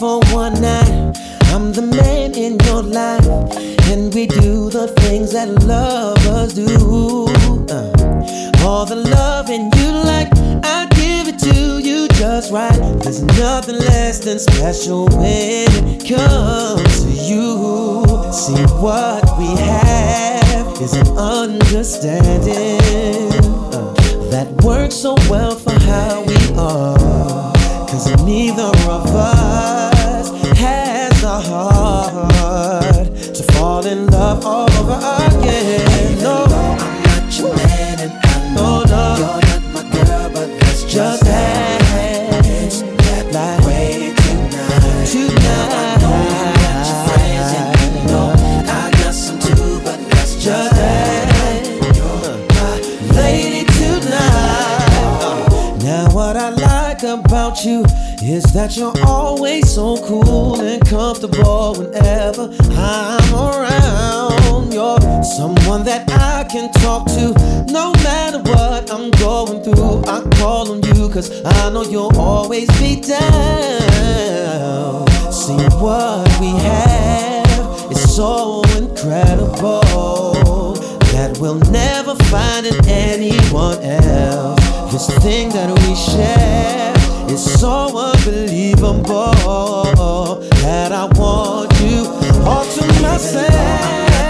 for one night. I'm the man in your life, and we do the things that lovers do. All the loving you like, I give it to you just right. There's nothing less than special when it comes to you. See, what we have is an understanding that works so well for how we are. 'Cause neither of us has the heart to fall in love over again. No, I'm not your man, and I know you're not my girl, but let's just dance that way tonight. tonight. I know you got your friends, and you know I got some too, but let's just dance. You're my Lady tonight. Now what I like about you is that you're always so cool and comfortable whenever I'm around. You're someone that I can talk to no matter what I'm going through. I call on you 'cause I know you'll always be down. See, what we have is so incredible that we'll never find in anyone else. This thing that we share is so unbelievable that I want you all to myself.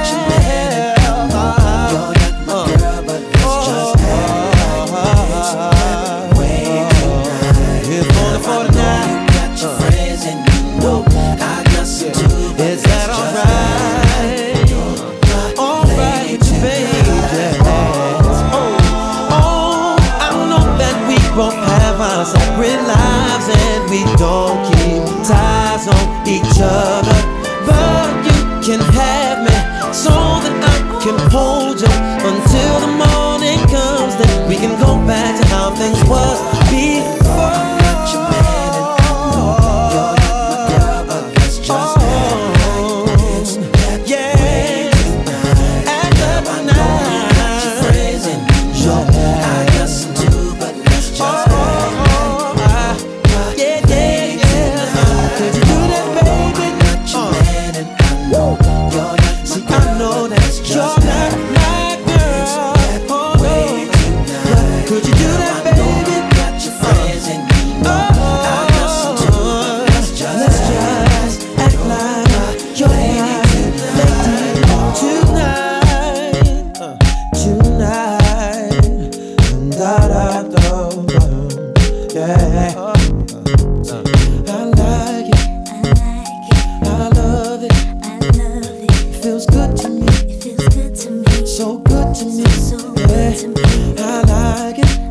Is that alright? Alright, baby. Oh, I know that we both have our separate lives and we don't keep ties on each other, but you can have me so that I can hold you until the morning comes. Then we can go back to how things was before. Could you do that, baby? Got your friends and you know I got some too, but let's just act like you're lady tonight. Da da da, yeah. I like it. I love it. It feels good to me. So good to me. Yeah. I like it.